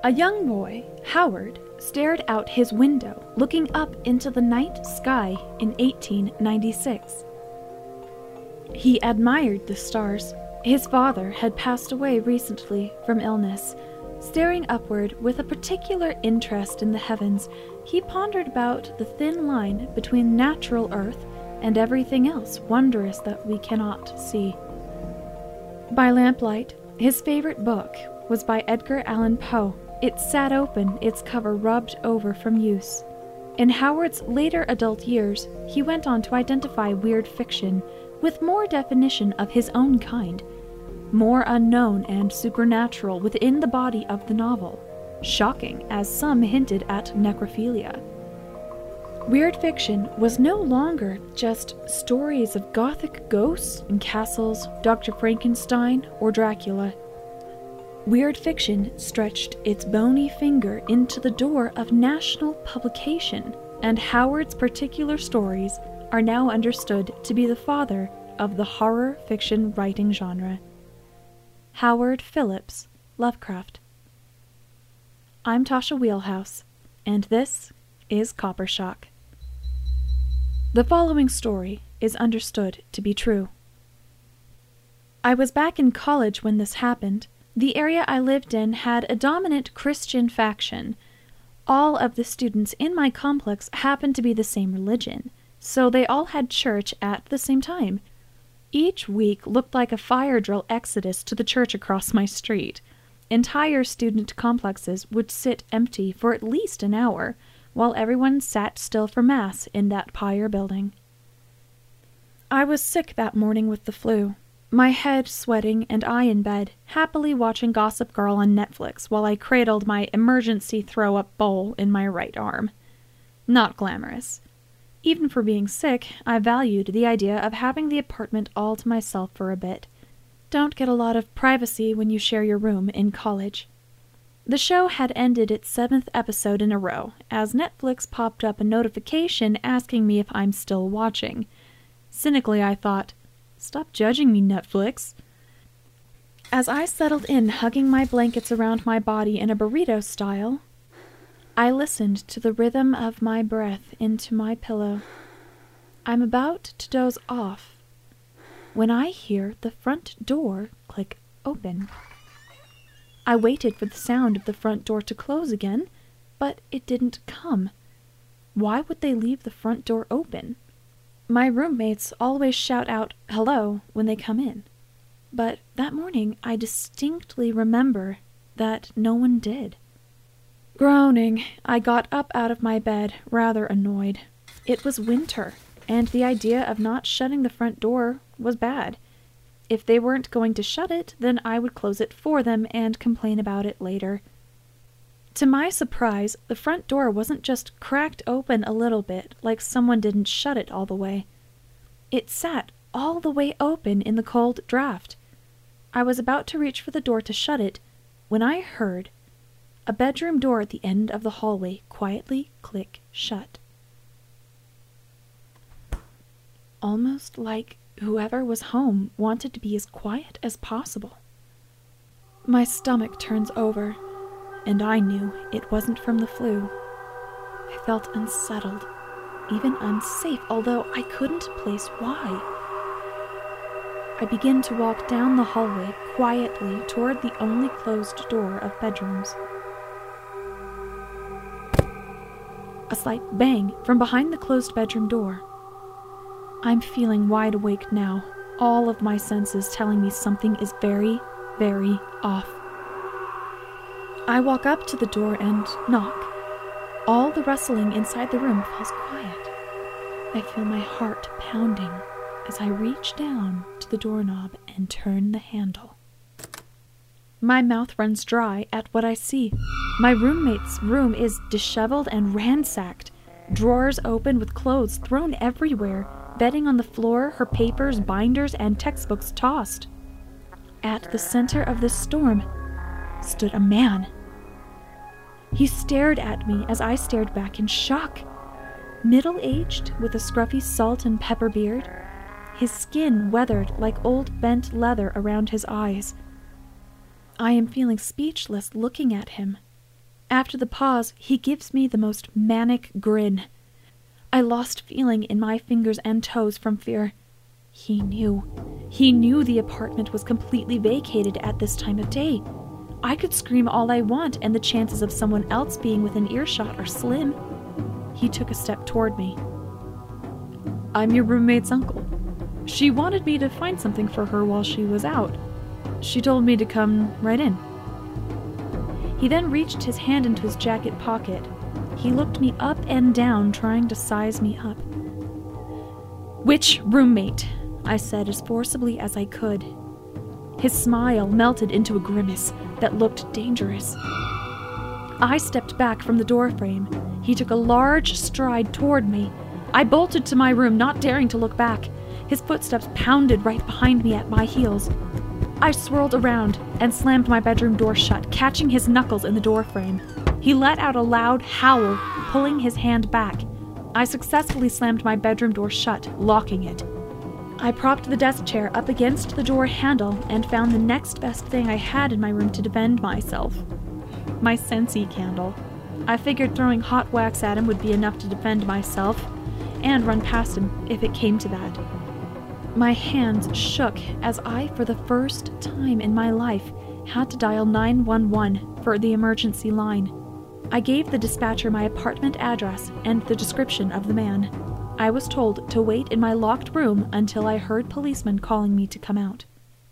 A young boy, Howard, stared out his window, looking up into the night sky in 1896. He admired the stars. His father had passed away recently from illness. Staring upward with a particular interest in the heavens, he pondered about the thin line between natural earth and everything else wondrous that we cannot see. By lamplight, his favorite book was by Edgar Allan Poe. It sat open, its cover rubbed over from use. In Howard's later adult years, he went on to identify weird fiction with more definition of his own kind, more unknown and supernatural within the body of the novel, shocking as some hinted at necrophilia. Weird fiction was no longer just stories of gothic ghosts and castles, Dr. Frankenstein, or Dracula. Weird fiction stretched its bony finger into the door of national publication, and Howard's particular stories are now understood to be the father of the horror fiction writing genre. Howard Phillips Lovecraft. I'm Tasha Wheelhouse, and this is Copper Shock. The following story is understood to be true. I was back in college when this happened. The area I lived in had a dominant Christian faction. All of the students in my complex happened to be the same religion, so they all had church at the same time. Each week looked like a fire drill exodus to the church across my street. Entire student complexes would sit empty for at least an hour, while everyone sat still for Mass in that pyre building. I was sick that morning with the flu. My head sweating and I in bed, happily watching Gossip Girl on Netflix while I cradled my emergency throw-up bowl in my right arm. Not glamorous. Even for being sick, I valued the idea of having the apartment all to myself for a bit. Don't get a lot of privacy when you share your room in college. The show had ended its 7th episode in a row, as Netflix popped up a notification asking me if I'm still watching. Cynically, I thought, "Stop judging me, Netflix." As I settled in, hugging my blankets around my body in a burrito style, I listened to the rhythm of my breath into my pillow. I'm about to doze off when I hear the front door click open. I waited for the sound of the front door to close again, but it didn't come. Why would they leave the front door open? My roommates always shout out, "Hello," when they come in. But that morning I distinctly remember that no one did. Groaning, I got up out of my bed, rather annoyed. It was winter, and the idea of not shutting the front door was bad. If they weren't going to shut it, then I would close it for them and complain about it later. To my surprise, the front door wasn't just cracked open a little bit, like someone didn't shut it all the way. It sat all the way open in the cold draft. I was about to reach for the door to shut it when I heard a bedroom door at the end of the hallway quietly click shut. Almost like whoever was home wanted to be as quiet as possible. My stomach turns over, and I knew it wasn't from the flu. I felt unsettled, even unsafe, although I couldn't place why. I begin to walk down the hallway quietly toward the only closed door of bedrooms. A slight bang from behind the closed bedroom door. I'm feeling wide awake now, all of my senses telling me something is very, very off. I walk up to the door and knock. All the rustling inside the room falls quiet. I feel my heart pounding as I reach down to the doorknob and turn the handle. My mouth runs dry at what I see. My roommate's room is disheveled and ransacked. Drawers open with clothes thrown everywhere, bedding on the floor, her papers, binders, and textbooks tossed. At the center of this storm stood a man. He stared at me as I stared back in shock. Middle-aged, with a scruffy salt and pepper beard, his skin weathered like old bent leather around his eyes. I am feeling speechless looking at him. After the pause, he gives me the most manic grin. I lost feeling in my fingers and toes from fear. He knew. He knew the apartment was completely vacated at this time of day. I could scream all I want, and the chances of someone else being within earshot are slim. He took a step toward me. "I'm your roommate's uncle. She wanted me to find something for her while she was out. She told me to come right in." He then reached his hand into his jacket pocket. He looked me up and down, trying to size me up. "Which roommate?" I said as forcibly as I could. His smile melted into a grimace that looked dangerous. I stepped back from the doorframe. He took a large stride toward me. I bolted to my room, not daring to look back. His footsteps pounded right behind me at my heels. I swirled around and slammed my bedroom door shut, catching his knuckles in the doorframe. He let out a loud howl, pulling his hand back. I successfully slammed my bedroom door shut, locking it. I propped the desk chair up against the door handle and found the next best thing I had in my room to defend myself. My Scentsy candle. I figured throwing hot wax at him would be enough to defend myself and run past him if it came to that. My hands shook as I, for the first time in my life, had to dial 911 for the emergency line. I gave the dispatcher my apartment address and the description of the man. I was told to wait in my locked room until I heard policemen calling me to come out.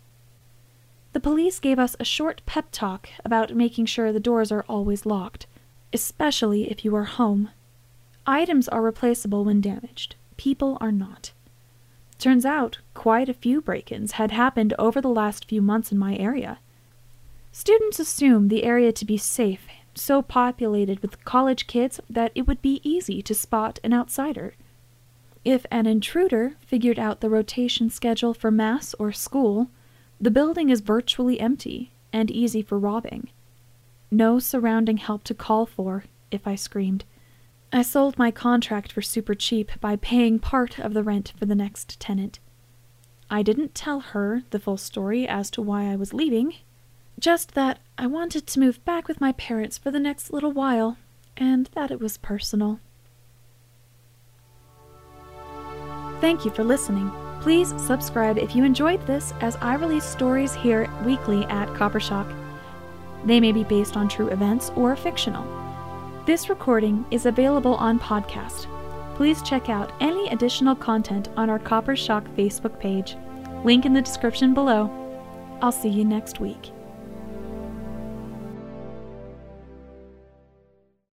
The police gave us a short pep talk about making sure the doors are always locked, especially if you are home. Items are replaceable when damaged. People are not. Turns out, quite a few break-ins had happened over the last few months in my area. Students assume the area to be safe, so populated with college kids that it would be easy to spot an outsider. If an intruder figured out the rotation schedule for mass or school, the building is virtually empty and easy for robbing. No surrounding help to call for if I screamed. I sold my contract for super cheap by paying part of the rent for the next tenant. I didn't tell her the full story as to why I was leaving, just that I wanted to move back with my parents for the next little while, and that it was personal. Thank you for listening. Please subscribe if you enjoyed this, as I release stories here weekly at Coppershock. They may be based on true events or fictional. This recording is available on podcast. Please check out any additional content on our Coppershock Facebook page. Link in the description below. I'll see you next week.